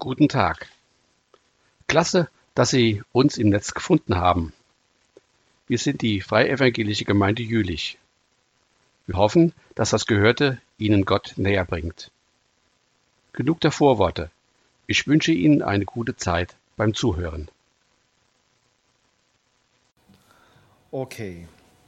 Guten Tag. Klasse, dass Sie uns im Netz gefunden haben. Wir sind die Freie Evangelische Gemeinde Jülich. Wir hoffen, dass das Gehörte Ihnen Gott näher bringt. Genug der Vorworte. Ich wünsche Ihnen eine gute Zeit beim Zuhören. Okay.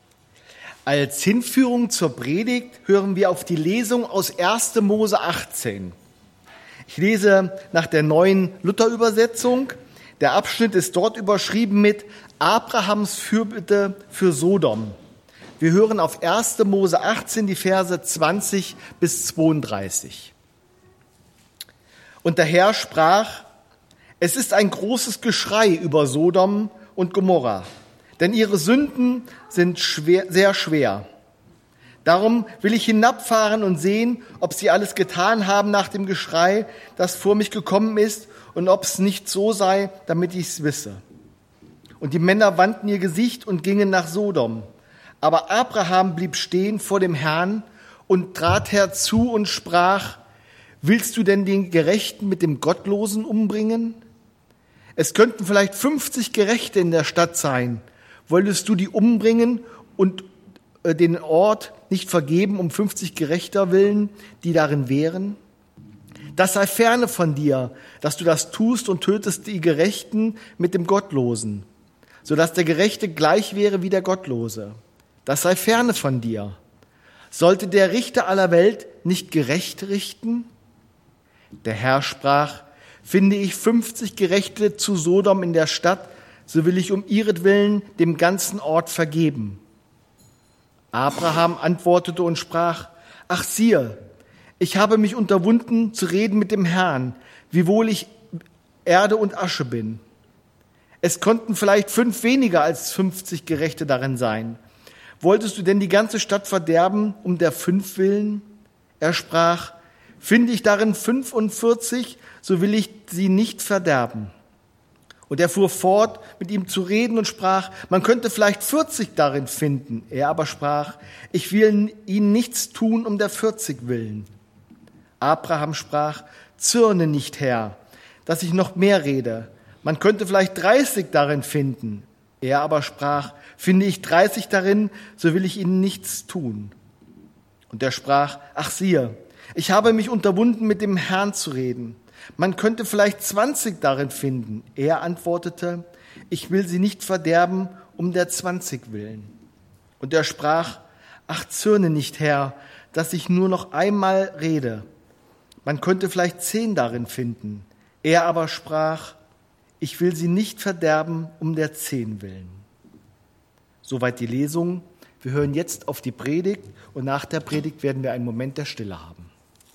Als Hinführung zur Predigt hören wir auf die Lesung aus 1. Mose 18. Ich lese nach der neuen Luther-Übersetzung. Der Abschnitt ist dort überschrieben mit Abrahams Fürbitte für Sodom. Wir hören auf 1. Mose 18 die Verse 20 bis 32. Und der Herr sprach: Es ist ein großes Geschrei über Sodom und Gomorra, denn ihre Sünden sind sehr schwer. Darum will ich hinabfahren und sehen, ob sie alles getan haben nach dem Geschrei, das vor mich gekommen ist, und ob es nicht so sei, damit ich es wisse. Und die Männer wandten ihr Gesicht und gingen nach Sodom. Aber Abraham blieb stehen vor dem Herrn und trat herzu und sprach: Willst du denn den Gerechten mit dem Gottlosen umbringen? Es könnten vielleicht 50 Gerechte in der Stadt sein. Wolltest du die umbringen und den Ort nicht vergeben um 50 Gerechter willen, die darin wären? Das sei ferne von dir, dass du das tust und tötest die Gerechten mit dem Gottlosen, sodass der Gerechte gleich wäre wie der Gottlose. Das sei ferne von dir. Sollte der Richter aller Welt nicht gerecht richten? Der Herr sprach: Finde ich 50 Gerechte zu Sodom in der Stadt, so will ich um ihretwillen dem ganzen Ort vergeben. Abraham antwortete und sprach: Ach siehe, ich habe mich unterwunden zu reden mit dem Herrn, wiewohl ich Erde und Asche bin. Es konnten vielleicht 5 weniger als 50 Gerechte darin sein. Wolltest du denn die ganze Stadt verderben um der 5 willen? Er sprach: Finde ich darin 45, so will ich sie nicht verderben. Und er fuhr fort, mit ihm zu reden und sprach: Man könnte vielleicht 40 darin finden. Er aber sprach: Ich will ihnen nichts tun um der 40 willen. Abraham sprach: Zürne nicht, Herr, dass ich noch mehr rede. Man könnte vielleicht 30 darin finden. Er aber sprach: Finde ich 30 darin, so will ich ihnen nichts tun. Und er sprach: Ach siehe, ich habe mich unterwunden, mit dem Herrn zu reden. Man könnte vielleicht 20 darin finden. Er antwortete: Ich will sie nicht verderben um der 20 willen. Und er sprach: Ach, zürne nicht, Herr, dass ich nur noch einmal rede. Man könnte vielleicht 10 darin finden. Er aber sprach: Ich will sie nicht verderben um der 10 willen. Soweit die Lesung. Wir hören jetzt auf die Predigt und nach der Predigt werden wir einen Moment der Stille haben.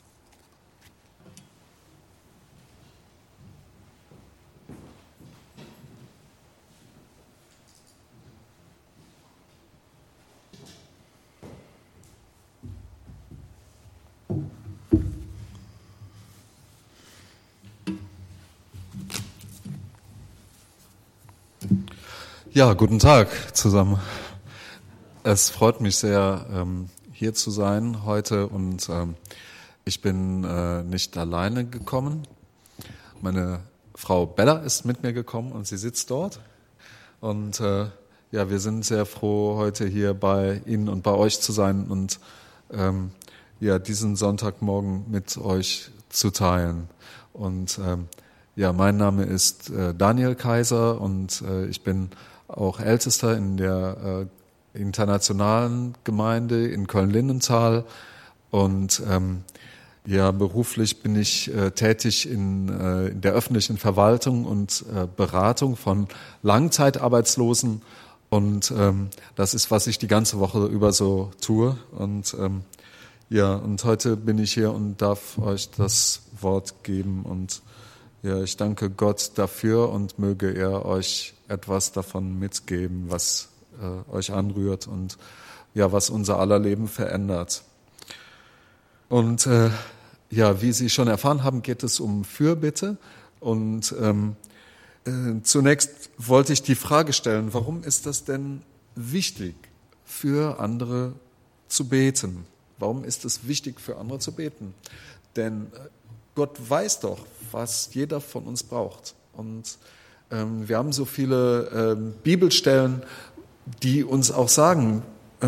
Ja, guten Tag zusammen. Es freut mich sehr, hier zu sein heute, und ich bin nicht alleine gekommen. Meine Frau Bella ist mit mir gekommen und sie sitzt dort. Und ja, wir sind sehr froh, heute hier bei Ihnen und bei euch zu sein und ja, diesen Sonntagmorgen mit euch zu teilen. Und ja, mein Name ist Daniel Kaiser und ich bin auch Ältester in der internationalen Gemeinde in Köln-Lindenthal, und ja, beruflich bin ich tätig in der öffentlichen Verwaltung und Beratung von Langzeitarbeitslosen, und das ist, was ich die ganze Woche über so tue, und ja, und heute bin ich hier und darf euch das Wort geben, und ja, ich danke Gott dafür und möge er euch etwas davon mitgeben, was euch anrührt und ja, was unser aller Leben verändert. Und ja, wie Sie schon erfahren haben, geht es um Fürbitte. Und zunächst wollte ich die Frage stellen: Warum ist das denn wichtig, für andere zu beten? Warum ist es wichtig, für andere zu beten? Denn Gott weiß doch, was jeder von uns braucht. Und wir haben so viele Bibelstellen, die uns auch sagen,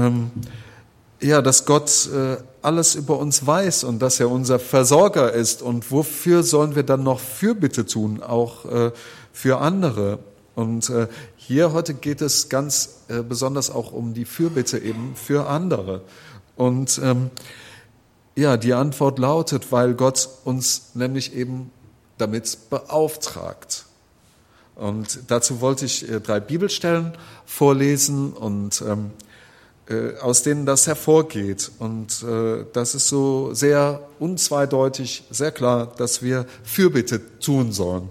dass Gott alles über uns weiß und dass er unser Versorger ist. Und wofür sollen wir dann noch Fürbitte tun, auch für andere? Und hier heute geht es ganz besonders auch um die Fürbitte eben für andere. Und die Antwort lautet, weil Gott uns nämlich eben damit beauftragt. Und dazu wollte ich 3 Bibelstellen vorlesen und aus denen das hervorgeht. Und das ist so sehr unzweideutig, sehr klar, dass wir Fürbitte tun sollen.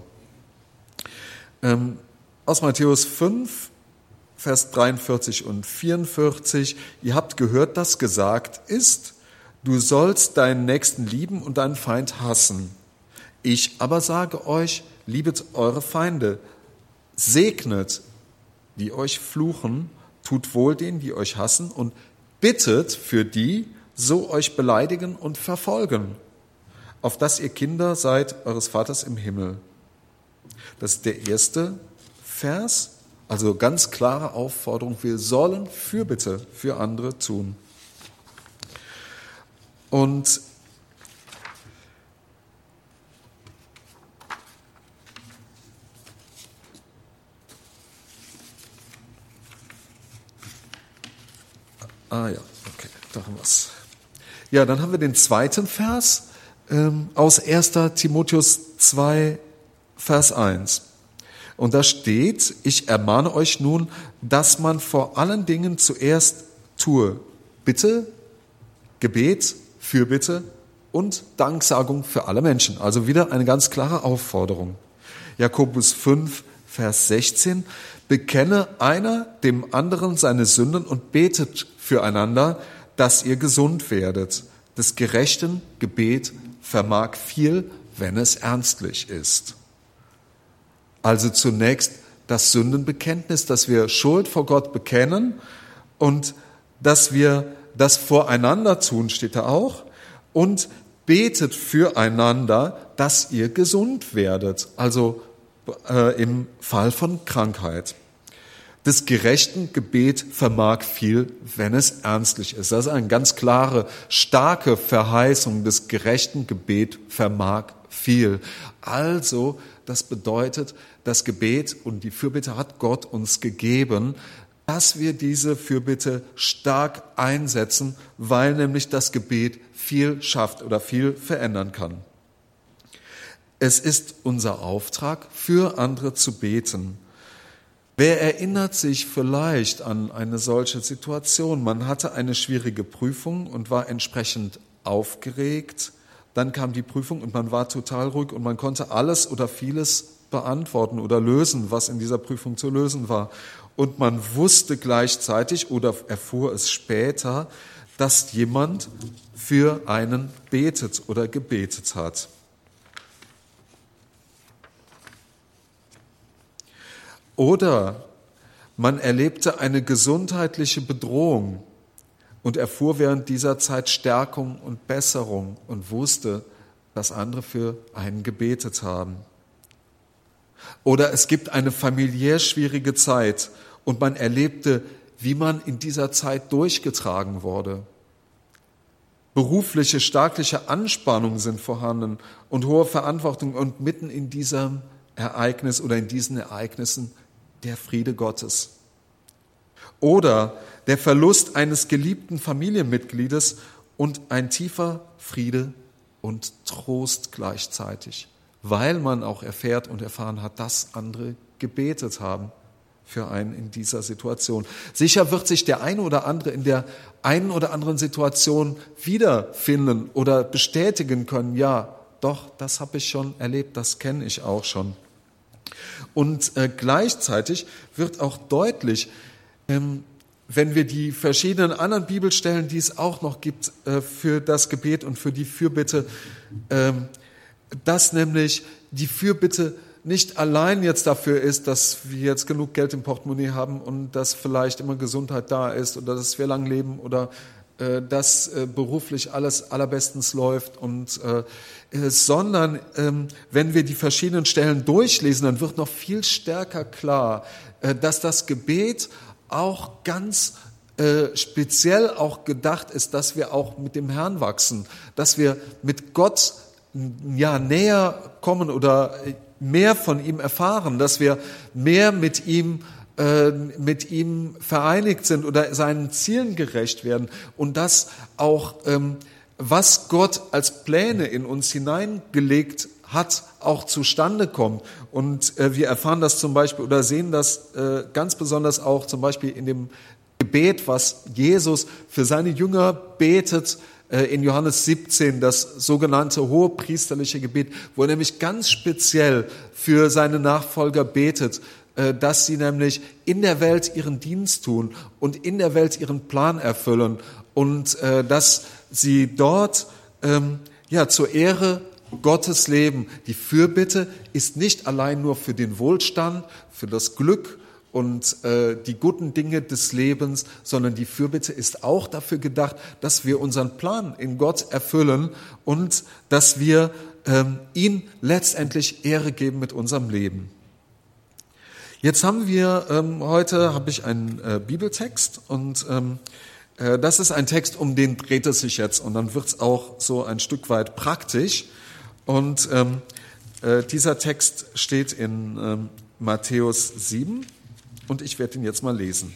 Aus Matthäus 5, Vers 43 und 44. Ihr habt gehört, dass gesagt ist, du sollst deinen Nächsten lieben und deinen Feind hassen. Ich aber sage euch, liebet eure Feinde, segnet, die euch fluchen, tut wohl denen, die euch hassen, und bittet für die, so euch beleidigen und verfolgen, auf dass ihr Kinder seid eures Vaters im Himmel. Das ist der erste Vers, also ganz klare Aufforderung, wir sollen Fürbitte für andere tun. Und okay, da haben wir es. Ja, dann haben wir den zweiten Vers aus 1. Timotheus 2, Vers 1. Und da steht, ich ermahne euch nun, dass man vor allen Dingen zuerst tue Bitte, Gebet, Fürbitte und Danksagung für alle Menschen. Also wieder eine ganz klare Aufforderung. Jakobus 5, Vers 16. Bekenne einer dem anderen seine Sünden und betet füreinander, dass ihr gesund werdet. Des gerechten Gebet vermag viel, wenn es ernstlich ist. Also zunächst das Sündenbekenntnis, dass wir Schuld vor Gott bekennen und dass wir das voreinander tun, steht da auch. Und betet füreinander, dass ihr gesund werdet, also im Fall von Krankheit. Des gerechten Gebet vermag viel, wenn es ernstlich ist. Das ist eine ganz klare, starke Verheißung. Des gerechten Gebet vermag viel. Also, das bedeutet, das Gebet und die Fürbitte hat Gott uns gegeben, dass wir diese Fürbitte stark einsetzen, weil nämlich das Gebet viel schafft oder viel verändern kann. Es ist unser Auftrag, für andere zu beten. Wer erinnert sich vielleicht an eine solche Situation? Man hatte eine schwierige Prüfung und war entsprechend aufgeregt. Dann kam die Prüfung und man war total ruhig und man konnte alles oder vieles beantworten oder lösen, was in dieser Prüfung zu lösen war. Und man wusste gleichzeitig oder erfuhr es später, dass jemand für einen betet oder gebetet hat. Oder man erlebte eine gesundheitliche Bedrohung und erfuhr während dieser Zeit Stärkung und Besserung und wusste, dass andere für einen gebetet haben. Oder es gibt eine familiär schwierige Zeit und man erlebte, wie man in dieser Zeit durchgetragen wurde. Berufliche, staatliche Anspannungen sind vorhanden und hohe Verantwortung und mitten in diesem Ereignis oder in diesen Ereignissen der Friede Gottes. Oder der Verlust eines geliebten Familienmitgliedes und ein tiefer Friede und Trost gleichzeitig, weil man auch erfährt und erfahren hat, dass andere gebetet haben für einen in dieser Situation. Sicher wird sich der eine oder andere in der einen oder anderen Situation wiederfinden oder bestätigen können, ja, doch, das habe ich schon erlebt, das kenne ich auch schon. Und gleichzeitig wird auch deutlich, wenn wir die verschiedenen anderen Bibelstellen, die es auch noch gibt für das Gebet und für die Fürbitte, dass nämlich die Fürbitte nicht allein jetzt dafür ist, dass wir jetzt genug Geld im Portemonnaie haben und dass vielleicht immer Gesundheit da ist oder dass wir lang leben oder dass beruflich alles allerbestens läuft sondern wenn wir die verschiedenen Stellen durchlesen, dann wird noch viel stärker klar, dass das Gebet auch ganz speziell auch gedacht ist, dass wir auch mit dem Herrn wachsen, dass wir mit Gott näher kommen oder mehr von ihm erfahren, dass wir mehr mit ihm vereinigt sind oder seinen Zielen gerecht werden und dass auch, was Gott als Pläne in uns hineingelegt hat, auch zustande kommt. Und wir erfahren das zum Beispiel oder sehen das ganz besonders auch zum Beispiel in dem Gebet, was Jesus für seine Jünger betet, in Johannes 17, das sogenannte hohepriesterliche Gebet, wo er nämlich ganz speziell für seine Nachfolger betet, dass sie nämlich in der Welt ihren Dienst tun und in der Welt ihren Plan erfüllen und dass sie dort zur Ehre Gottes leben. Die Fürbitte ist nicht allein nur für den Wohlstand, für das Glück und die guten Dinge des Lebens, sondern die Fürbitte ist auch dafür gedacht, dass wir unseren Plan in Gott erfüllen und dass wir ihm letztendlich Ehre geben mit unserem Leben. Jetzt haben wir, heute habe ich einen Bibeltext und das ist ein Text, um den dreht es sich jetzt und dann wird es auch so ein Stück weit praktisch. Und dieser Text steht in Matthäus 7 und ich werde ihn jetzt mal lesen.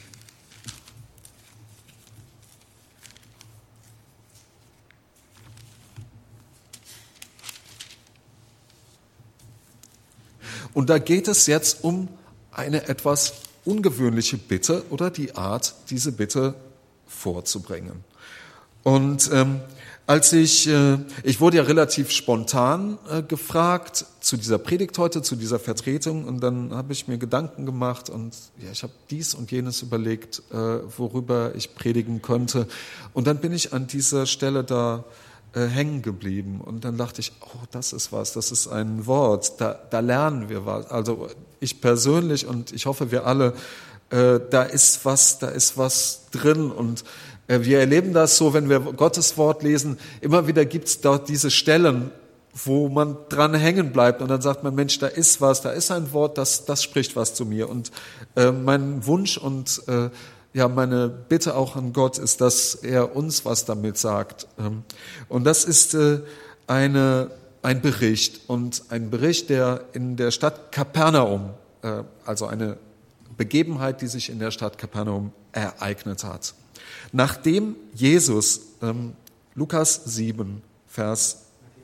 Und da geht es jetzt um eine etwas ungewöhnliche Bitte oder die Art, diese Bitte vorzubringen. Und ich wurde ja relativ spontan gefragt zu dieser Predigt heute, zu dieser Vertretung und dann habe ich mir Gedanken gemacht und ja, ich habe dies und jenes überlegt, worüber ich predigen könnte. Und dann bin ich an dieser Stelle da hängen geblieben und dann dachte ich, oh, das ist was, das ist ein Wort, da lernen wir was. Also ich persönlich und ich hoffe wir alle, da ist was drin und wir erleben das so, wenn wir Gottes Wort lesen, immer wieder gibt es dort diese Stellen, wo man dran hängen bleibt und dann sagt man, Mensch, da ist was, da ist ein Wort, das spricht was zu mir. Und mein Wunsch und meine Bitte auch an Gott ist, dass er uns was damit sagt. Und das ist ein Bericht und ein Bericht, der in der Stadt Kapernaum, also eine Begebenheit, die sich in der Stadt Kapernaum ereignet hat. Nachdem Jesus, Lukas 7, Vers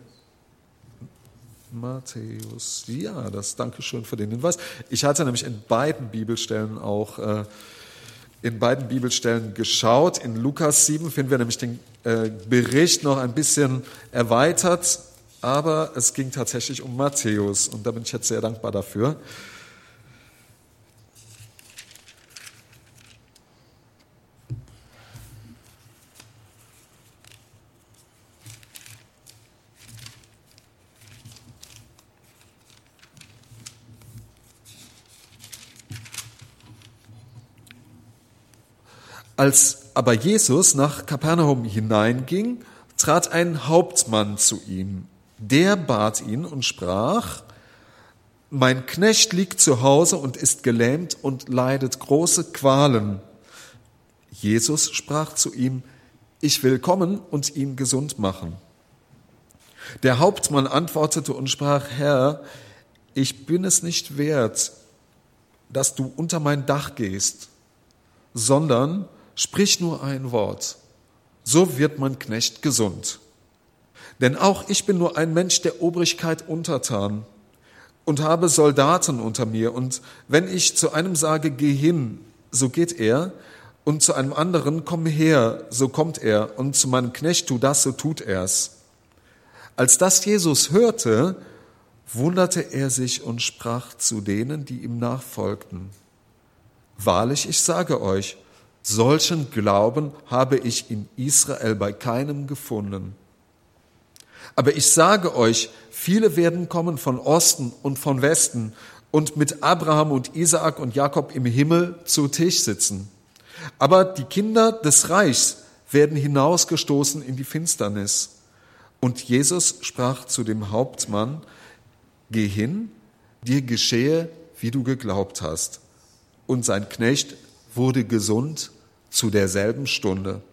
Matthäus, ja, danke schön für den Hinweis. Ich hatte nämlich in beiden Bibelstellen geschaut. In Lukas 7 finden wir nämlich den Bericht noch ein bisschen erweitert, aber es ging tatsächlich um Matthäus und da bin ich jetzt sehr dankbar dafür. Als aber Jesus nach Kapernaum hineinging, trat ein Hauptmann zu ihm. Der bat ihn und sprach, mein Knecht liegt zu Hause und ist gelähmt und leidet große Qualen. Jesus sprach zu ihm, ich will kommen und ihn gesund machen. Der Hauptmann antwortete und sprach, Herr, ich bin es nicht wert, dass du unter mein Dach gehst, sondern sprich nur ein Wort, so wird mein Knecht gesund. Denn auch ich bin nur ein Mensch der Obrigkeit untertan und habe Soldaten unter mir. Und wenn ich zu einem sage, geh hin, so geht er, und zu einem anderen, komm her, so kommt er, und zu meinem Knecht, tu das, so tut er's. Als das Jesus hörte, wunderte er sich und sprach zu denen, die ihm nachfolgten. Wahrlich, ich sage euch, solchen Glauben habe ich in Israel bei keinem gefunden. Aber ich sage euch, viele werden kommen von Osten und von Westen und mit Abraham und Isaak und Jakob im Himmel zu Tisch sitzen. Aber die Kinder des Reichs werden hinausgestoßen in die Finsternis. Und Jesus sprach zu dem Hauptmann: Geh hin, dir geschehe, wie du geglaubt hast. Und sein Knecht wurde gesund zu derselben Stunde.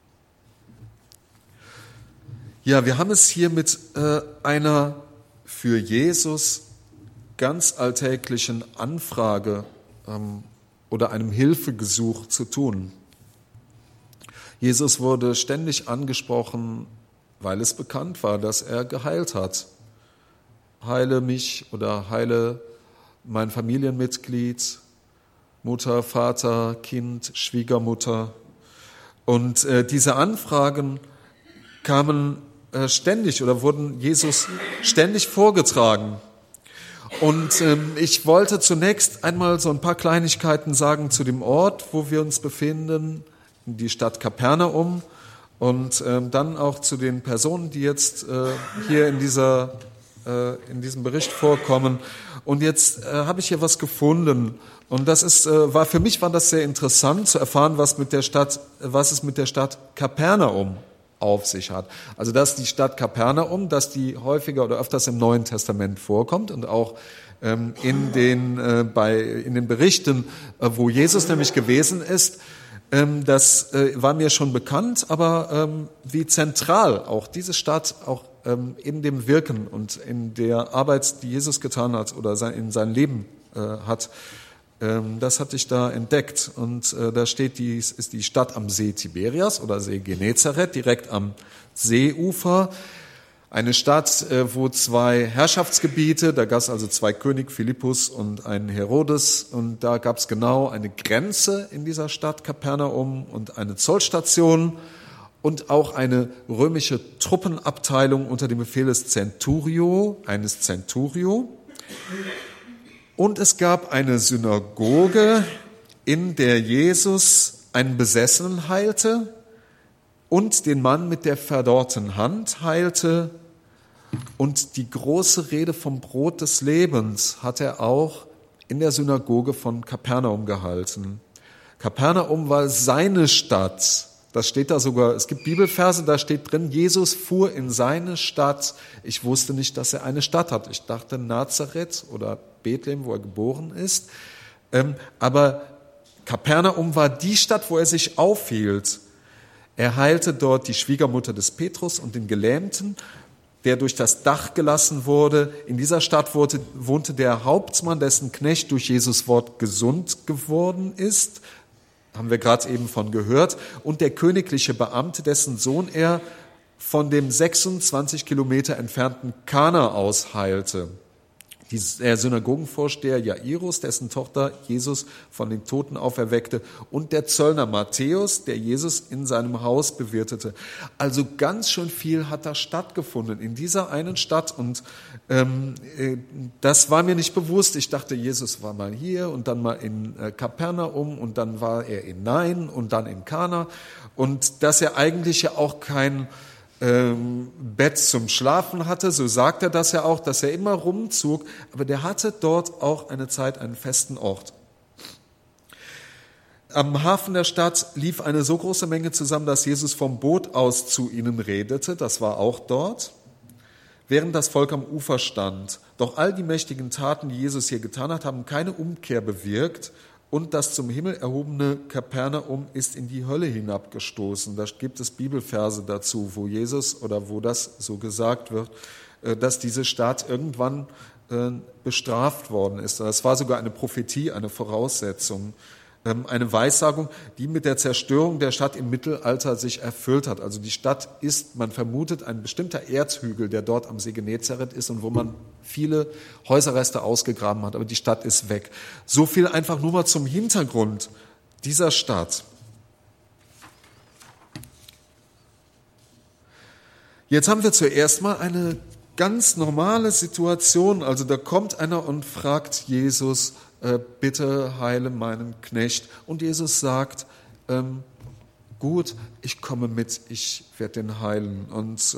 Ja, wir haben es hier mit einer für Jesus ganz alltäglichen Anfrage oder einem Hilfegesuch zu tun. Jesus wurde ständig angesprochen, weil es bekannt war, dass er geheilt hat. Heile mich oder heile mein Familienmitglied, Mutter, Vater, Kind, Schwiegermutter. Und diese Anfragen kamen ständig oder wurden Jesus ständig vorgetragen. Und ich wollte zunächst einmal so ein paar Kleinigkeiten sagen zu dem Ort, wo wir uns befinden, die Stadt Kapernaum, und dann auch zu den Personen, die jetzt hier in diesem Bericht vorkommen. Und jetzt habe ich hier was gefunden. Und das für mich war das sehr interessant zu erfahren, was es mit der Stadt Kapernaum auf sich hat. Also dass die Stadt Kapernaum, dass die häufiger oder öfters im Neuen Testament vorkommt und auch in den Berichten, wo Jesus nämlich gewesen ist, das war mir schon bekannt, aber wie zentral auch diese Stadt auch in dem Wirken und in der Arbeit, die Jesus getan hat oder in sein Leben hat, das hatte ich da entdeckt. Und da steht, ist die Stadt am See Tiberias oder See Genezareth, direkt am Seeufer. Eine Stadt, wo zwei Herrschaftsgebiete, da gab es also zwei König, Philippus und einen Herodes, und da gab es genau eine Grenze in dieser Stadt Kapernaum und eine Zollstation und auch eine römische Truppenabteilung unter dem Befehl eines Centurio. Und es gab eine Synagoge, in der Jesus einen Besessenen heilte und den Mann mit der verdorrten Hand heilte. Und die große Rede vom Brot des Lebens hat er auch in der Synagoge von Kapernaum gehalten. Kapernaum war seine Stadt. Das steht da sogar, es gibt Bibelverse, da steht drin, Jesus fuhr in seine Stadt. Ich wusste nicht, dass er eine Stadt hat. Ich dachte Nazareth oder Bethlehem, wo er geboren ist. Aber Kapernaum war die Stadt, wo er sich aufhielt. Er heilte dort die Schwiegermutter des Petrus und den Gelähmten, der durch das Dach gelassen wurde. In dieser Stadt wohnte der Hauptmann, dessen Knecht durch Jesus Wort gesund geworden ist. Haben wir gerade eben von gehört. Und der königliche Beamte, dessen Sohn er von dem 26 Kilometer entfernten Kana aus heilte. Der Synagogenvorsteher Jairus, dessen Tochter Jesus von den Toten auferweckte, und der Zöllner Matthäus, der Jesus in seinem Haus bewirtete. Also ganz schön viel hat da stattgefunden in dieser einen Stadt, und das war mir nicht bewusst. Ich dachte, Jesus war mal hier und dann mal in Kapernaum und dann war er in Nain und dann in Kana, und dass er eigentlich ja auch kein Bett zum Schlafen hatte, so sagt er das ja auch, dass er immer rumzog, aber der hatte dort auch eine Zeit einen festen Ort. Am Hafen der Stadt lief eine so große Menge zusammen, dass Jesus vom Boot aus zu ihnen redete, das war auch dort, während das Volk am Ufer stand. Doch all die mächtigen Taten, die Jesus hier getan hat, haben keine Umkehr bewirkt, und das zum Himmel erhobene Kapernaum ist in die Hölle hinabgestoßen. Da gibt es Bibelverse dazu, wo Jesus oder wo das so gesagt wird, dass diese Stadt irgendwann bestraft worden ist. Das war sogar eine Prophetie, eine Voraussetzung, eine Weissagung, die mit der Zerstörung der Stadt im Mittelalter sich erfüllt hat. Also die Stadt ist, man vermutet, ein bestimmter Erzhügel, der dort am See Genezareth ist und wo man viele Häuserreste ausgegraben hat, aber die Stadt ist weg. So viel einfach nur mal zum Hintergrund dieser Stadt. Jetzt haben wir zuerst mal eine ganz normale Situation. Also da kommt einer und fragt Jesus, bitte heile meinen Knecht. Und Jesus sagt, gut, ich komme mit, ich werde den heilen. Und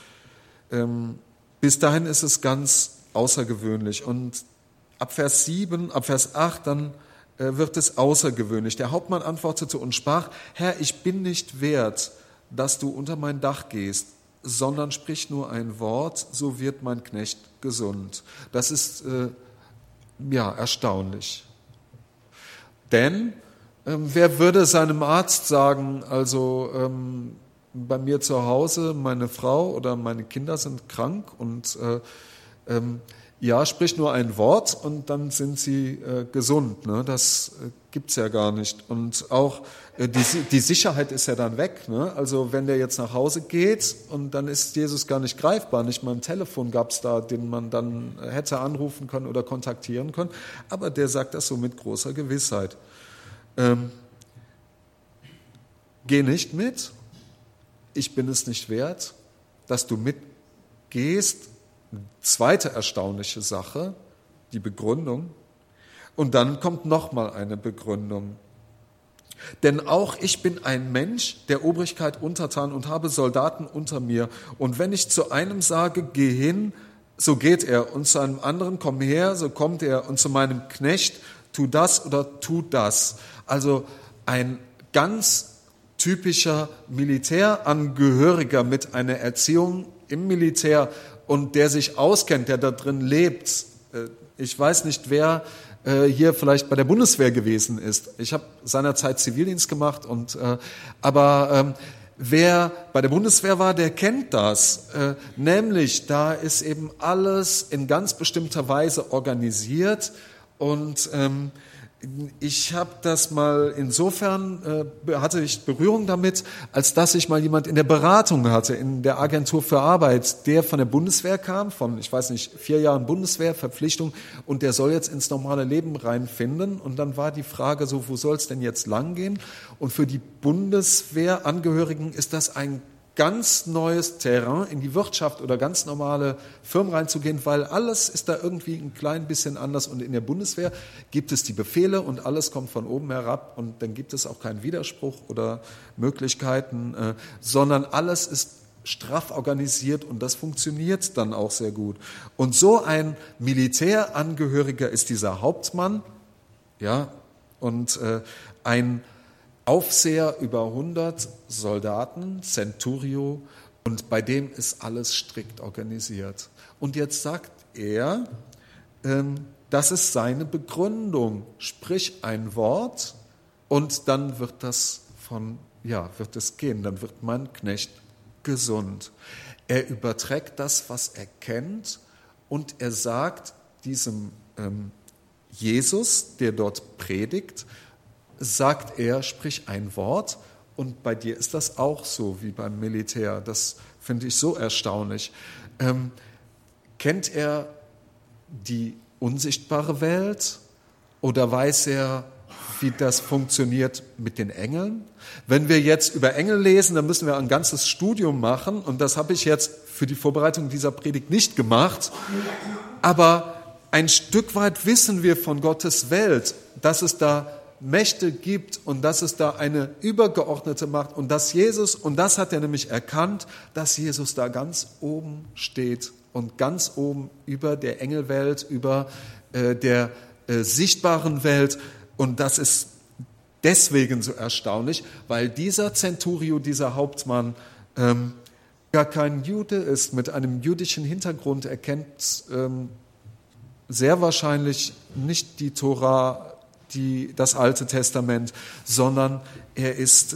bis dahin ist es ganz außergewöhnlich. Und ab Vers 8, dann wird es außergewöhnlich. Der Hauptmann antwortete und sprach, Herr, ich bin nicht wert, dass du unter mein Dach gehst, sondern sprich nur ein Wort, so wird mein Knecht gesund. Das ist erstaunlich. Denn wer würde seinem Arzt sagen, also bei mir zu Hause, meine Frau oder meine Kinder sind krank und sprich nur ein Wort und dann sind sie gesund. Ne? Das gibt's ja gar nicht. Und auch die Sicherheit ist ja dann weg. Ne? Also wenn der jetzt nach Hause geht und dann ist Jesus gar nicht greifbar, nicht mal ein Telefon gab's da, den man dann hätte anrufen können oder kontaktieren können. Aber der sagt das so mit großer Gewissheit. Geh nicht mit, ich bin es nicht wert, dass du mitgehst. Zweite erstaunliche Sache, die Begründung. Und dann kommt nochmal eine Begründung. Denn auch ich bin ein Mensch der Obrigkeit untertan und habe Soldaten unter mir. Und wenn ich zu einem sage, geh hin, so geht er. Und zu einem anderen, komm her, so kommt er. Und zu meinem Knecht, tu das oder tu das. Also ein ganz typischer Militärangehöriger mit einer Erziehung im Militär und der sich auskennt, der da drin lebt. Ich weiß nicht, wer hier vielleicht bei der Bundeswehr gewesen ist. Ich habe seinerzeit Zivildienst gemacht, aber wer bei der Bundeswehr war, der kennt das. Nämlich, da ist eben alles in ganz bestimmter Weise organisiert und ich habe das mal insofern, hatte ich Berührung damit, als dass ich mal jemand in der Beratung hatte, in der Agentur für Arbeit, der von der Bundeswehr kam, von, 4 Jahren Bundeswehrverpflichtung und der soll jetzt ins normale Leben reinfinden und dann war die Frage so, wo soll es denn jetzt langgehen? Und für die Bundeswehrangehörigen ist das ein ganz neues Terrain, in die Wirtschaft oder ganz normale Firmen reinzugehen, weil alles ist da irgendwie ein klein bisschen anders und in der Bundeswehr gibt es die Befehle und alles kommt von oben herab und dann gibt es auch keinen Widerspruch oder Möglichkeiten, sondern alles ist straff organisiert und das funktioniert dann auch sehr gut. Und so ein Militärangehöriger ist dieser Hauptmann, ja, und ein Aufseher über 100 Soldaten, Centurio, und bei dem ist alles strikt organisiert. Und jetzt sagt er, das ist seine Begründung. Sprich ein Wort und dann wird es gehen, dann wird mein Knecht gesund. Er überträgt das, was er kennt, und er sagt diesem Jesus, der dort predigt, sagt er, sprich ein Wort, und bei dir ist das auch so wie beim Militär. Das finde ich so erstaunlich. Kennt er die unsichtbare Welt oder weiß er, wie das funktioniert mit den Engeln? Wenn wir jetzt über Engel lesen, dann müssen wir ein ganzes Studium machen und das habe ich jetzt für die Vorbereitung dieser Predigt nicht gemacht. Aber ein Stück weit wissen wir von Gottes Welt, dass es da Mächte gibt und dass es da eine übergeordnete Macht und dass Jesus, und das hat er nämlich erkannt, dass Jesus da ganz oben steht und ganz oben über der Engelwelt, über der sichtbaren Welt, und das ist deswegen so erstaunlich, weil dieser Centurio, dieser Hauptmann, gar kein Jude ist, mit einem jüdischen Hintergrund. Er kennt sehr wahrscheinlich nicht die Tora, das Alte Testament, sondern er ist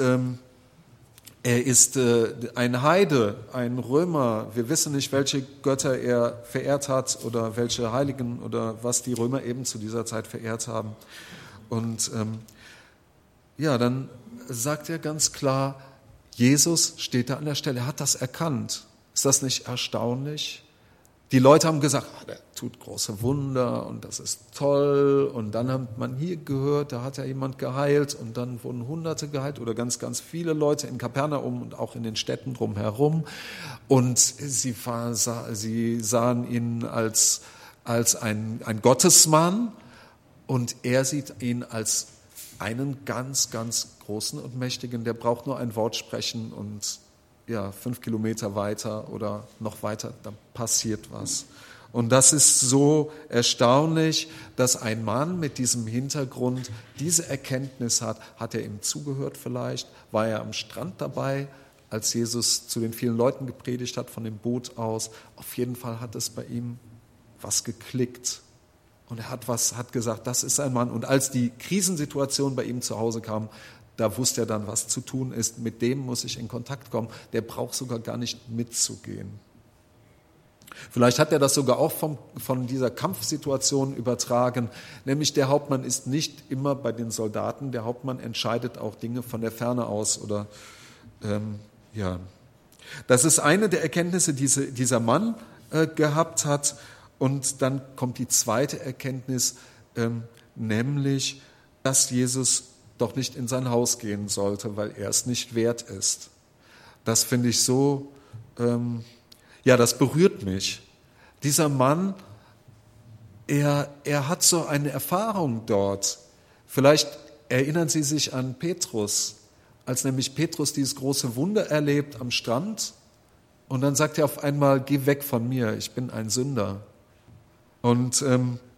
ein Heide, ein Römer. Wir wissen nicht, welche Götter er verehrt hat oder welche Heiligen oder was die Römer eben zu dieser Zeit verehrt haben. Und dann sagt er ganz klar, Jesus steht da an der Stelle, er hat das erkannt. Ist das nicht erstaunlich? Die Leute haben gesagt, der tut große Wunder und das ist toll. Und dann hat man hier gehört, da hat ja jemand geheilt und dann wurden Hunderte geheilt oder ganz, ganz viele Leute in Kapernaum und auch in den Städten drumherum. Und sie sahen ihn als ein Gottesmann und er sieht ihn als einen ganz, ganz großen und mächtigen, der braucht nur ein Wort sprechen und 5 Kilometer weiter oder noch weiter, da passiert was. Und das ist so erstaunlich, dass ein Mann mit diesem Hintergrund diese Erkenntnis hat. Hat er ihm zugehört vielleicht? War er am Strand dabei, als Jesus zu den vielen Leuten gepredigt hat von dem Boot aus. Auf jeden Fall hat es bei ihm was geklickt. Und er hat gesagt, das ist ein Mann. Und als die Krisensituation bei ihm zu Hause kam, da wusste er dann, was zu tun ist. Mit dem muss ich in Kontakt kommen. Der braucht sogar gar nicht mitzugehen. Vielleicht hat er das sogar auch von dieser Kampfsituation übertragen. Nämlich der Hauptmann ist nicht immer bei den Soldaten. Der Hauptmann entscheidet auch Dinge von der Ferne aus. Das ist eine der Erkenntnisse, die dieser Mann gehabt hat. Und dann kommt die zweite Erkenntnis, nämlich, dass Jesus doch nicht in sein Haus gehen sollte, weil er es nicht wert ist. Das finde ich so, das berührt mich. Dieser Mann, er hat so eine Erfahrung dort. Vielleicht erinnern Sie sich an Petrus, als nämlich Petrus dieses große Wunder erlebt am Strand. Und dann sagt er auf einmal, geh weg von mir, ich bin ein Sünder. Und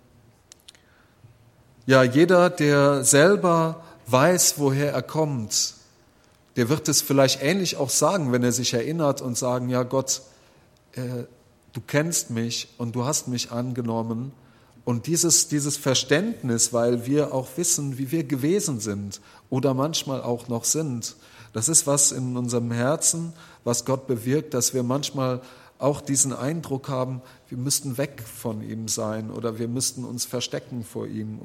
jeder, der selber weiß, woher er kommt, der wird es vielleicht ähnlich auch sagen, wenn er sich erinnert und sagen, ja Gott, du kennst mich und du hast mich angenommen. Und dieses Verständnis, weil wir auch wissen, wie wir gewesen sind oder manchmal auch noch sind, das ist was in unserem Herzen, was Gott bewirkt, dass wir manchmal auch diesen Eindruck haben, wir müssten weg von ihm sein oder wir müssten uns verstecken vor ihm.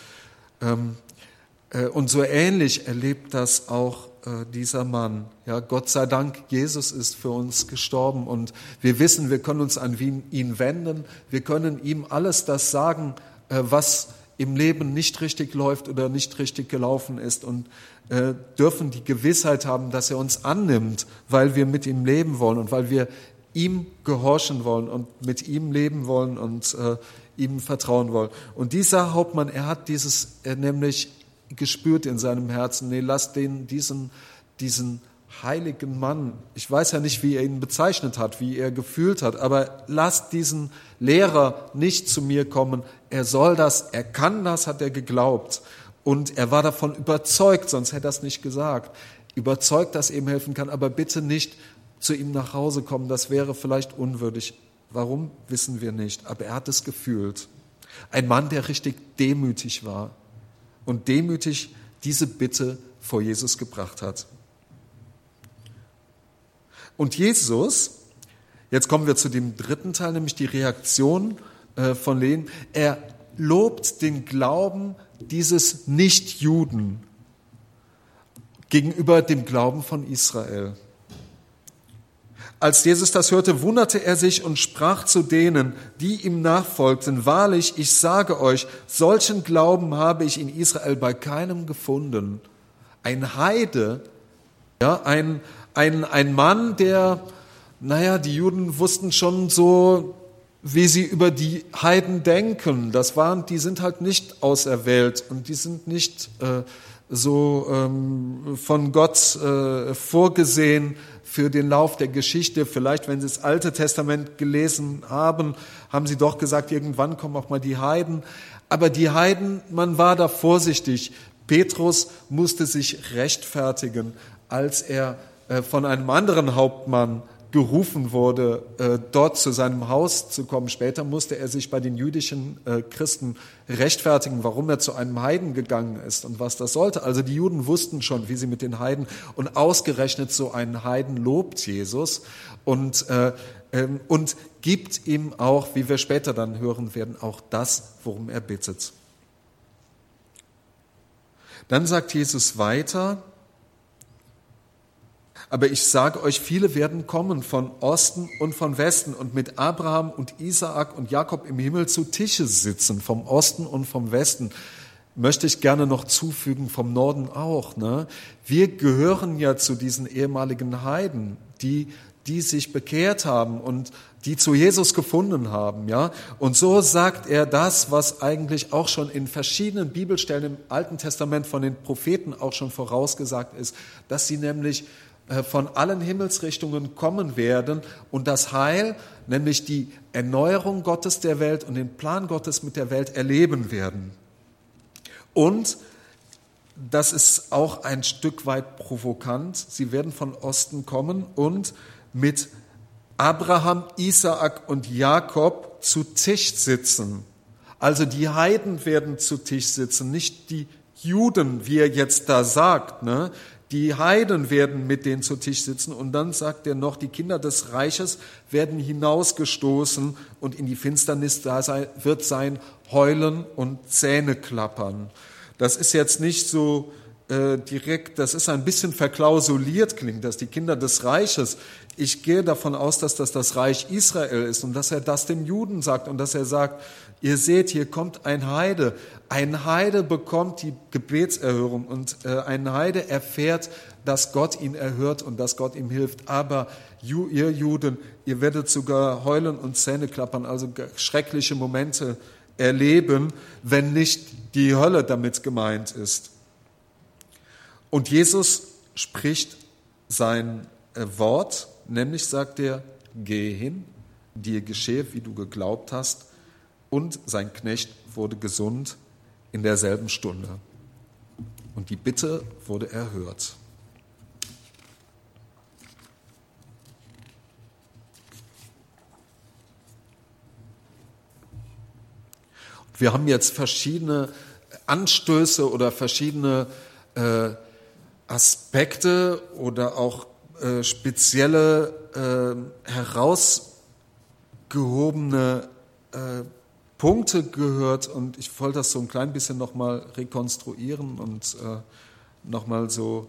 Und so ähnlich erlebt das auch dieser Mann. Ja, Gott sei Dank, Jesus ist für uns gestorben und wir wissen, wir können uns an ihn wenden, wir können ihm alles das sagen, was im Leben nicht richtig läuft oder nicht richtig gelaufen ist und dürfen die Gewissheit haben, dass er uns annimmt, weil wir mit ihm leben wollen und weil wir ihm gehorchen wollen und mit ihm leben wollen und ihm vertrauen wollen. Und dieser Hauptmann, er hat dieses nämlich gespürt in seinem Herzen, lass diesen heiligen Mann, ich weiß ja nicht, wie er ihn bezeichnet hat, wie er gefühlt hat, aber lass diesen Lehrer nicht zu mir kommen. Er soll das, er kann das, hat er geglaubt. Und er war davon überzeugt, sonst hätte er es nicht gesagt, überzeugt, dass er ihm helfen kann, aber bitte nicht zu ihm nach Hause kommen, das wäre vielleicht unwürdig. Warum, wissen wir nicht, aber er hat es gefühlt. Ein Mann, der richtig demütig war und demütig diese Bitte vor Jesus gebracht hat. Und Jesus, jetzt kommen wir zu dem dritten Teil, nämlich die Reaktion von Lehm. Er lobt den Glauben dieses Nichtjuden gegenüber dem Glauben von Israel. Als Jesus das hörte, wunderte er sich und sprach zu denen, die ihm nachfolgten, wahrlich, ich sage euch, solchen Glauben habe ich in Israel bei keinem gefunden. Ein Heide, ein Mann, der, die Juden wussten schon so, wie sie über die Heiden denken. Die sind halt nicht auserwählt und die sind nicht von Gott vorgesehen für den Lauf der Geschichte. Vielleicht, wenn Sie das Alte Testament gelesen haben, haben Sie doch gesagt, irgendwann kommen auch mal die Heiden. Aber die Heiden, man war da vorsichtig. Petrus musste sich rechtfertigen, als er von einem anderen Hauptmann gerufen wurde, dort zu seinem Haus zu kommen. Später musste er sich bei den jüdischen Christen rechtfertigen, warum er zu einem Heiden gegangen ist und was das sollte. Also die Juden wussten schon, wie sie mit den Heiden, und ausgerechnet so einen Heiden lobt Jesus und gibt ihm auch, wie wir später dann hören werden, auch das, worum er bittet. Dann sagt Jesus weiter, aber ich sage euch, viele werden kommen von Osten und von Westen und mit Abraham und Isaak und Jakob im Himmel zu Tische sitzen, vom Osten und vom Westen. Möchte ich gerne noch zufügen, vom Norden auch. Ne? Wir gehören ja zu diesen ehemaligen Heiden, die sich bekehrt haben und die zu Jesus gefunden haben. Ja? Und so sagt er das, was eigentlich auch schon in verschiedenen Bibelstellen im Alten Testament von den Propheten auch schon vorausgesagt ist, dass sie nämlich von allen Himmelsrichtungen kommen werden und das Heil, nämlich die Erneuerung Gottes der Welt und den Plan Gottes mit der Welt erleben werden. Und das ist auch ein Stück weit provokant. Sie werden von Osten kommen und mit Abraham, Isaak und Jakob zu Tisch sitzen. Also die Heiden werden zu Tisch sitzen, nicht die Juden, wie er jetzt da sagt. Ne? Die Heiden werden mit denen zu Tisch sitzen. Und dann sagt er noch, die Kinder des Reiches werden hinausgestoßen und in die Finsternis wird sein Heulen und Zähneklappern. Das ist jetzt nicht so direkt, das ist ein bisschen verklausuliert, klingt das, die Kinder des Reiches. Ich gehe davon aus, dass das Reich Israel ist und dass er das den Juden sagt und dass er sagt, ihr seht, hier kommt ein Heide. Ein Heide bekommt die Gebetserhörung und ein Heide erfährt, dass Gott ihn erhört und dass Gott ihm hilft. Aber ihr Juden, ihr werdet sogar heulen und Zähne klappern, also schreckliche Momente erleben, wenn nicht die Hölle damit gemeint ist. Und Jesus spricht sein Wort, nämlich sagt er, geh hin, dir geschehe, wie du geglaubt hast, und sein Knecht wurde gesund in derselben Stunde. Und die Bitte wurde erhört. Wir haben jetzt verschiedene Anstöße oder verschiedene Aspekte oder auch spezielle herausgehobene Punkte gehört und ich wollte das so ein klein bisschen nochmal rekonstruieren und nochmal so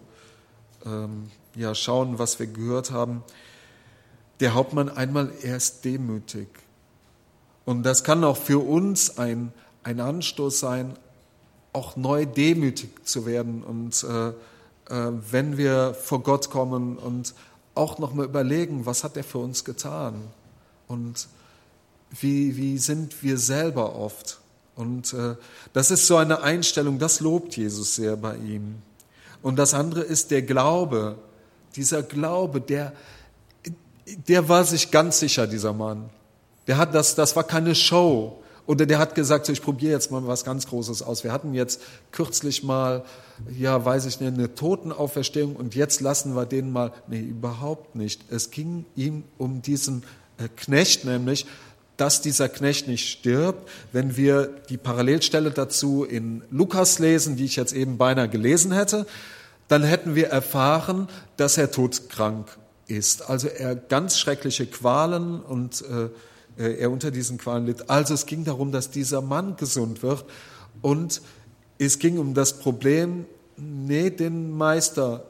schauen, was wir gehört haben. Der Hauptmann einmal, er ist demütig. Und das kann auch für uns ein Anstoß sein, auch neu demütig zu werden und wenn wir vor Gott kommen und auch nochmal überlegen, was hat er für uns getan und wie sind wir selber oft. Und das ist so eine Einstellung, das lobt Jesus sehr bei ihm. Und das andere ist der Glaube. Dieser Glaube, der war sich ganz sicher, dieser Mann. Das war keine Show. Oder der hat gesagt, so, ich probiere jetzt mal was ganz Großes aus. Wir hatten jetzt kürzlich mal, eine Totenauferstehung und jetzt lassen wir den mal. Nee, überhaupt nicht. Es ging ihm um diesen Knecht, nämlich, dass dieser Knecht nicht stirbt. Wenn wir die Parallelstelle dazu in Lukas lesen, die ich jetzt eben beinahe gelesen hätte, dann hätten wir erfahren, dass er todkrank ist. Also er ganz schreckliche Qualen und er unter diesen Qualen litt. Also es ging darum, dass dieser Mann gesund wird und es ging um das Problem, den Meister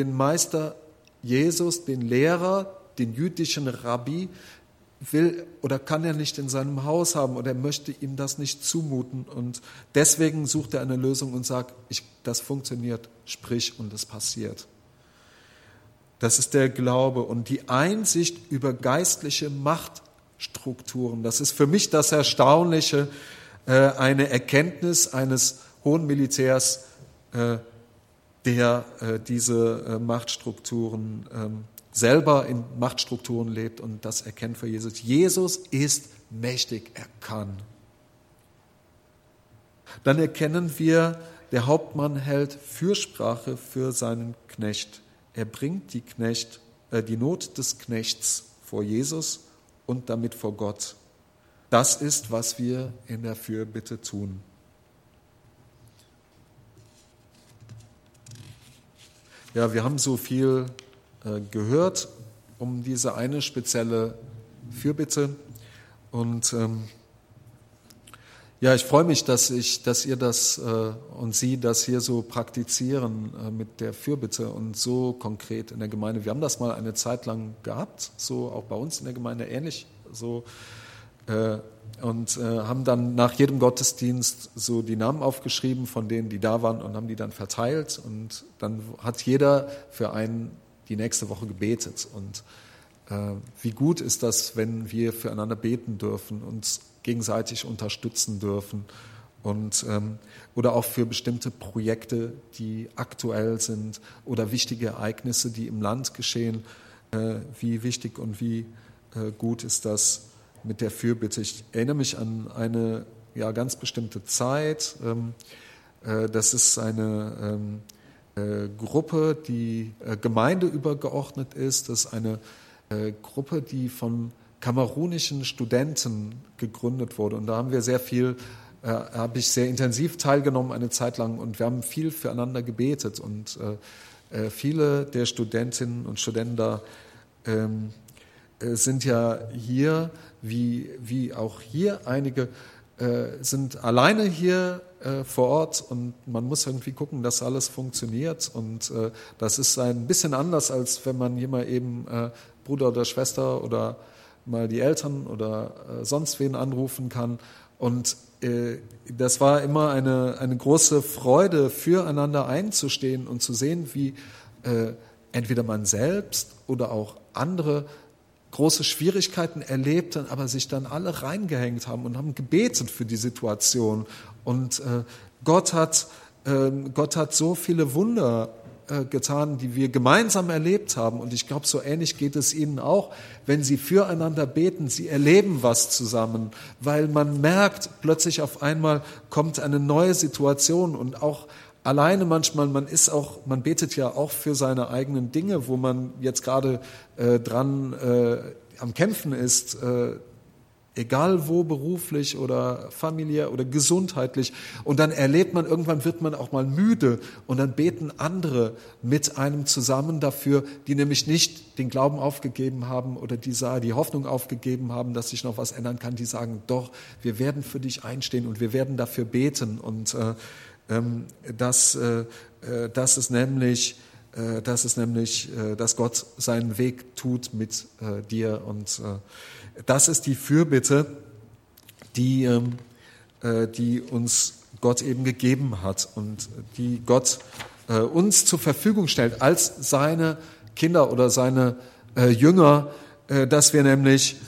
Jesus, den Lehrer, den jüdischen Rabbi, will oder kann er nicht in seinem Haus haben oder er möchte ihm das nicht zumuten und deswegen sucht er eine Lösung und sagt, das funktioniert, sprich und es passiert. Das ist der Glaube und die Einsicht über geistliche Machtstrukturen. Das ist für mich das Erstaunliche, eine Erkenntnis eines hohen Militärs, der diese Machtstrukturen selber in Machtstrukturen lebt und das erkennt für Jesus. Jesus ist mächtig, er kann. Dann erkennen wir, der Hauptmann hält Fürsprache für seinen Knecht. Er bringt die Not des Knechts vor Jesus und damit vor Gott. Das ist, was wir in der Fürbitte tun. Ja, wir haben so viel gehört um diese eine spezielle Fürbitte und ich freue mich, dass ihr das und Sie das hier so praktizieren mit der Fürbitte und so konkret in der Gemeinde. Wir haben das mal eine Zeit lang gehabt, so auch bei uns in der Gemeinde ähnlich so und haben dann nach jedem Gottesdienst so die Namen aufgeschrieben von denen, die da waren und haben die dann verteilt und dann hat jeder für einen die nächste Woche gebetet und wie gut ist das, wenn wir füreinander beten dürfen, uns gegenseitig unterstützen dürfen und oder auch für bestimmte Projekte, die aktuell sind oder wichtige Ereignisse, die im Land geschehen. Wie wichtig und wie gut ist das mit der Fürbitte? Ich erinnere mich an eine ganz bestimmte Zeit, Das ist eine Gruppe, die gemeindeübergeordnet ist. Das ist eine Gruppe, die von kamerunischen Studenten gegründet wurde. Und da haben wir habe ich sehr intensiv teilgenommen eine Zeit lang und wir haben viel füreinander gebetet. Und viele der Studentinnen und Studenten da sind ja hier, wie auch hier, einige sind alleine hier vor Ort und man muss irgendwie gucken, dass alles funktioniert. Und das ist ein bisschen anders, als wenn man hier mal eben Bruder oder Schwester oder mal die Eltern oder sonst wen anrufen kann. Und das war immer eine große Freude, füreinander einzustehen und zu sehen, wie entweder man selbst oder auch andere große Schwierigkeiten erlebten, aber sich dann alle reingehängt haben und haben gebetet für die Situation. Und Gott hat so viele Wunder getan, die wir gemeinsam erlebt haben. Und ich glaube, so ähnlich geht es Ihnen auch, wenn Sie füreinander beten. Sie erleben was zusammen, weil man merkt, plötzlich auf einmal kommt eine neue Situation und auch alleine manchmal, man betet ja auch für seine eigenen Dinge, wo man jetzt gerade am Kämpfen ist, egal wo, beruflich oder familiär oder gesundheitlich. Und dann erlebt man, irgendwann wird man auch mal müde und dann beten andere mit einem zusammen dafür, die nämlich nicht den Glauben aufgegeben haben oder die Hoffnung aufgegeben haben, dass sich noch was ändern kann. Die sagen, doch, wir werden für dich einstehen und wir werden dafür beten. Und das ist nämlich, dass Gott seinen Weg tut mit dir. Und das ist die Fürbitte, die uns Gott eben gegeben hat und die Gott uns zur Verfügung stellt als seine Kinder oder seine Jünger, dass wir nämlich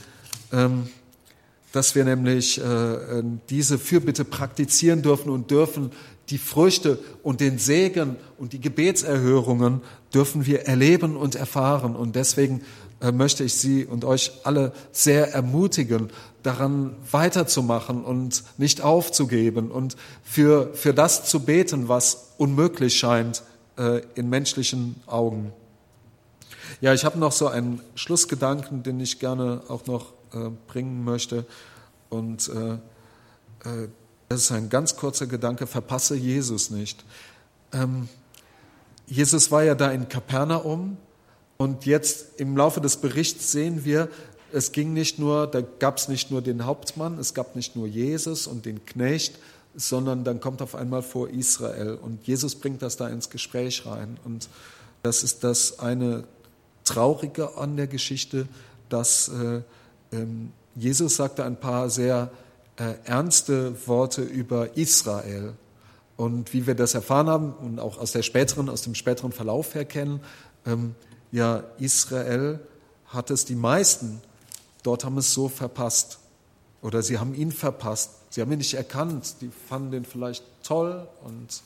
diese Fürbitte praktizieren dürfen und dürfen die Früchte und den Segen und die Gebetserhörungen dürfen wir erleben und erfahren. Und deswegen möchte ich Sie und euch alle sehr ermutigen, daran weiterzumachen und nicht aufzugeben und für das zu beten, was unmöglich scheint in menschlichen Augen. Ja, ich habe noch so einen Schlussgedanken, den ich gerne auch noch bringen möchte. Und das ist ein ganz kurzer Gedanke, verpasse Jesus nicht. Jesus war ja da in Kapernaum und jetzt im Laufe des Berichts sehen wir, da gab es nicht nur den Hauptmann, es gab nicht nur Jesus und den Knecht, sondern dann kommt auf einmal vor Israel und Jesus bringt das da ins Gespräch rein. Und das ist das eine Traurige an der Geschichte, dass Jesus sagte ein paar sehr ernste Worte über Israel. Und wie wir das erfahren haben und auch aus dem späteren Verlauf her kennen, Israel hat es die meisten, dort haben es so verpasst. Oder sie haben ihn verpasst. Sie haben ihn nicht erkannt. Die fanden den vielleicht toll. Und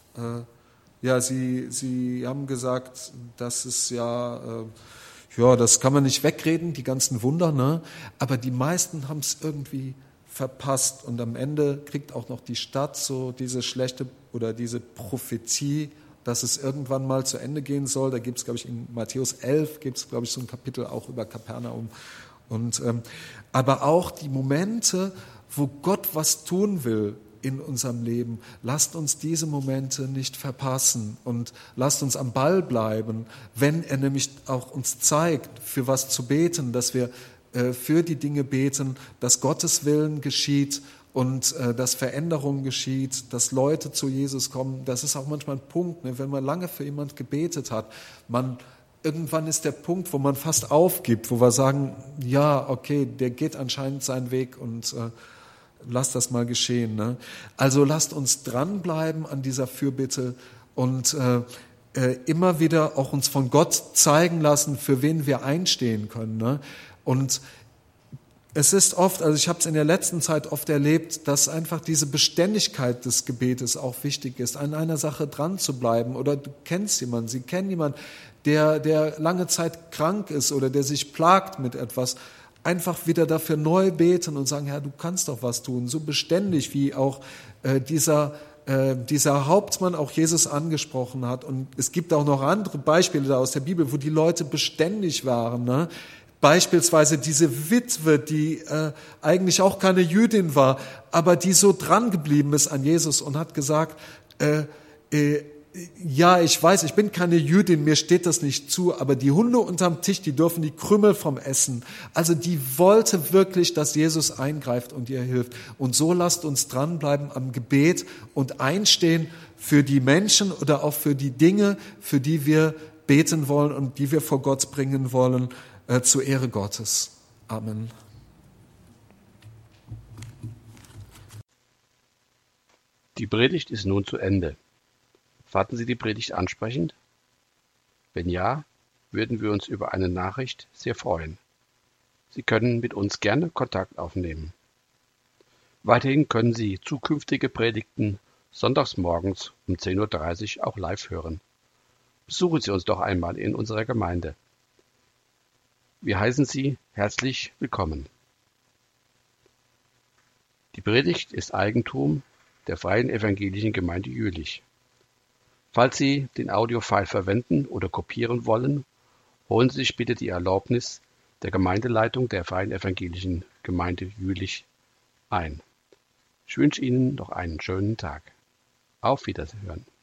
sie haben gesagt, das ist das kann man nicht wegreden, die ganzen Wunder. Ne? Aber die meisten haben es irgendwie verpasst. Und am Ende kriegt auch noch die Stadt so diese schlechte oder diese Prophetie, dass es irgendwann mal zu Ende gehen soll. Da gibt es, glaube ich, in Matthäus 11 so ein Kapitel auch über Kapernaum. Und aber auch die Momente, wo Gott was tun will in unserem Leben, lasst uns diese Momente nicht verpassen und lasst uns am Ball bleiben, wenn er nämlich auch uns zeigt, für was zu beten, dass wir für die Dinge beten, dass Gottes Willen geschieht und dass Veränderung geschieht, dass Leute zu Jesus kommen. Das ist auch manchmal ein Punkt, ne, wenn man lange für jemand gebetet hat, irgendwann ist der Punkt, wo man fast aufgibt, wo wir sagen, ja, okay, der geht anscheinend seinen Weg und lasst das mal geschehen. Ne? Also lasst uns dranbleiben an dieser Fürbitte und immer wieder auch uns von Gott zeigen lassen, für wen wir einstehen können. Ne? Und es ist oft, also ich habe es in der letzten Zeit oft erlebt, dass einfach diese Beständigkeit des Gebetes auch wichtig ist, an einer Sache dran zu bleiben. Oder du kennst jemanden, Sie kennen jemanden, der lange Zeit krank ist oder der sich plagt mit etwas. Einfach wieder dafür neu beten und sagen, Herr, du kannst doch was tun. So beständig wie auch dieser dieser Hauptmann auch Jesus angesprochen hat. Und es gibt auch noch andere Beispiele da aus der Bibel, wo die Leute beständig waren. Ne? Beispielsweise diese Witwe, die eigentlich auch keine Jüdin war, aber die so dran geblieben ist an Jesus und hat gesagt, ja, ich weiß, ich bin keine Jüdin, mir steht das nicht zu, aber die Hunde unterm Tisch, die dürfen die Krümel vom Essen. Also die wollte wirklich, dass Jesus eingreift und ihr hilft. Und so lasst uns dranbleiben am Gebet und einstehen für die Menschen oder auch für die Dinge, für die wir beten wollen und die wir vor Gott bringen wollen, zur Ehre Gottes. Amen. Die Predigt ist nun zu Ende. Fanden Sie die Predigt ansprechend? Wenn ja, würden wir uns über eine Nachricht sehr freuen. Sie können mit uns gerne Kontakt aufnehmen. Weiterhin können Sie zukünftige Predigten sonntags morgens um 10:30 Uhr auch live hören. Besuchen Sie uns doch einmal in unserer Gemeinde. Wir heißen Sie herzlich willkommen. Die Predigt ist Eigentum der Freien Evangelischen Gemeinde Jülich. Falls Sie den Audiofile verwenden oder kopieren wollen, holen Sie sich bitte die Erlaubnis der Gemeindeleitung der Freien Evangelischen Gemeinde Jülich ein. Ich wünsche Ihnen noch einen schönen Tag. Auf Wiedersehen.